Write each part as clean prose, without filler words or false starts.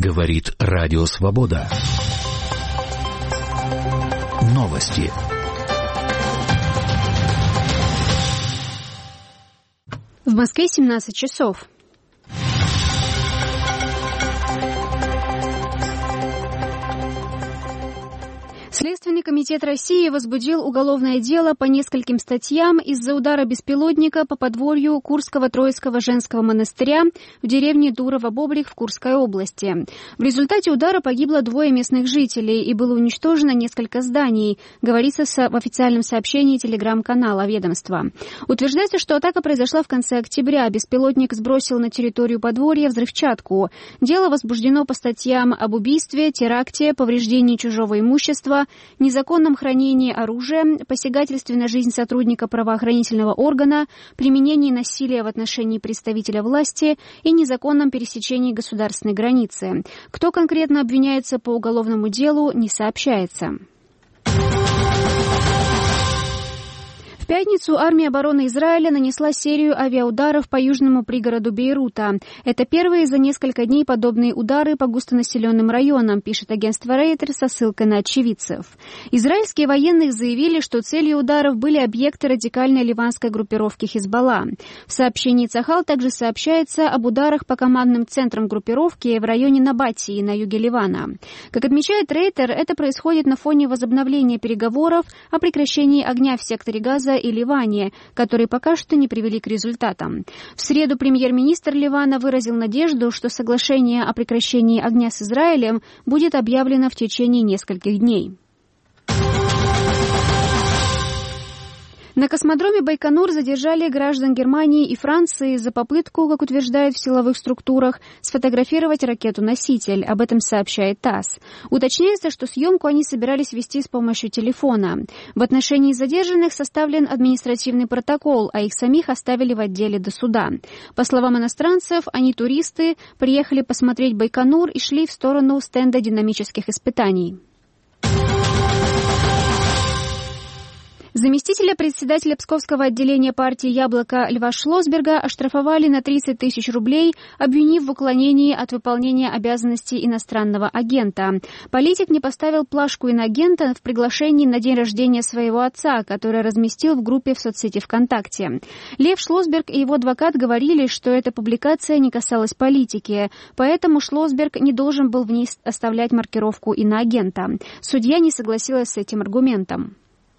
Говорит Радио Свобода. Новости. В Москве 17 часов. Следственный комитет России возбудил уголовное дело по нескольким статьям из-за удара беспилотника по подворью Курского Троицкого женского монастыря в деревне Дурово-Бобрик в Курской области. В результате удара погибло 2 местных жителей и было уничтожено несколько зданий, говорится в официальном сообщении телеграм-канала ведомства. Утверждается, что атака произошла в конце октября. Беспилотник сбросил на территорию подворья взрывчатку. Дело возбуждено по статьям об убийстве, теракте, повреждении чужого имущества, незаконном хранении оружия, посягательстве на жизнь сотрудника правоохранительного органа, применении насилия в отношении представителя власти и незаконном пересечении государственной границы. Кто конкретно обвиняется по уголовному делу, не сообщается. В пятницу армия обороны Израиля нанесла серию авиаударов по южному пригороду Бейрута. Это первые за несколько дней подобные удары по густонаселенным районам, пишет агентство Рейтер со ссылкой на очевидцев. Израильские военные заявили, что целью ударов были объекты радикальной ливанской группировки Хизбалла. В сообщении Цахал также сообщается об ударах по командным центрам группировки в районе Набатии на юге Ливана. Как отмечает Рейтер, это происходит на фоне возобновления переговоров о прекращении огня в секторе Газа и Ливане, которые пока что не привели к результатам. В среду премьер-министр Ливана выразил надежду, что соглашение о прекращении огня с Израилем будет объявлено в течение нескольких дней. На космодроме Байконур задержали граждан Германии и Франции за попытку, как утверждают в силовых структурах, сфотографировать ракету-носитель. Об этом сообщает ТАСС. Уточняется, что съемку они собирались вести с помощью телефона. В отношении задержанных составлен административный протокол, а их самих оставили в отделе до суда. По словам иностранцев, они туристы, приехали посмотреть Байконур и шли в сторону стенда динамических испытаний. Заместителя председателя Псковского отделения партии «Яблоко» Льва Шлосберга оштрафовали на 30 тысяч рублей, обвинив в уклонении от выполнения обязанностей иностранного агента. Политик не поставил плашку иноагента в приглашении на день рождения своего отца, который разместил в группе в соцсети ВКонтакте. Лев Шлосберг и его адвокат говорили, что эта публикация не касалась политики, поэтому Шлосберг не должен был в ней оставлять маркировку иноагента. Судья не согласилась с этим аргументом.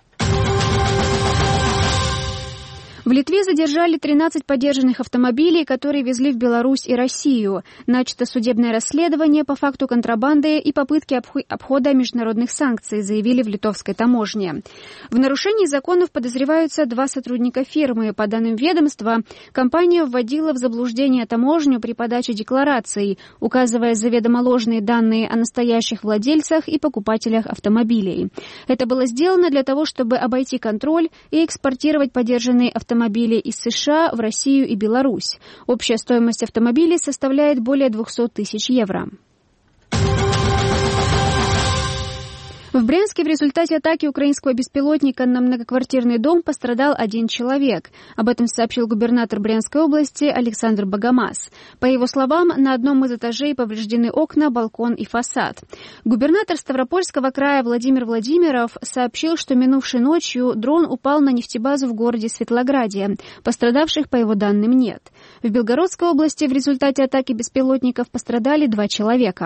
В Литве задержали 13 подержанных автомобилей, которые везли в Беларусь и Россию. Начато судебное расследование по факту контрабанды и попытки обхода международных санкций, заявили в литовской таможне. В нарушении законов подозреваются 2 сотрудника фирмы. По данным ведомства, компания вводила в заблуждение таможню при подаче деклараций, указывая заведомо ложные данные о настоящих владельцах и покупателях автомобилей. Это было сделано для того, чтобы обойти контроль и экспортировать подержанные автомобили из США в Россию и Беларусь. Общая стоимость автомобилей составляет более 200 тысяч евро. В Брянске в результате атаки украинского беспилотника на многоквартирный дом пострадал 1 человек. Об этом сообщил губернатор Брянской области Александр Богомаз. По его словам, на одном из этажей повреждены окна, балкон и фасад. Губернатор Ставропольского края Владимир Владимиров сообщил, что минувшей ночью дрон упал на нефтебазу в городе Светлограде. Пострадавших, по его данным, нет. В Белгородской области в результате атаки беспилотников пострадали 2 человека.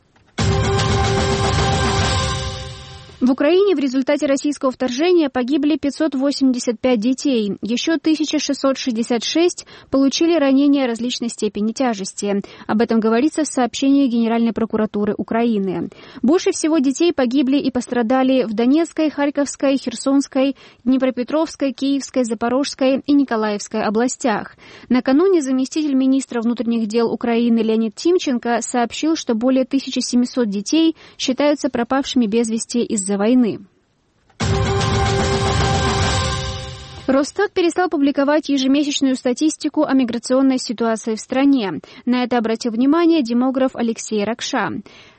В Украине в результате российского вторжения погибли 585 детей. Еще 1666 получили ранения различной степени тяжести. Об этом говорится в сообщении Генеральной прокуратуры Украины. Больше всего детей погибли и пострадали в Донецкой, Харьковской, Херсонской, Днепропетровской, Киевской, Запорожской и Николаевской областях. Накануне заместитель министра внутренних дел Украины Леонид Тимченко сообщил, что более 1700 детей считаются пропавшими без вести из-за войны. Росстат перестал публиковать ежемесячную статистику о миграционной ситуации в стране. На это обратил внимание демограф Алексей Ракша.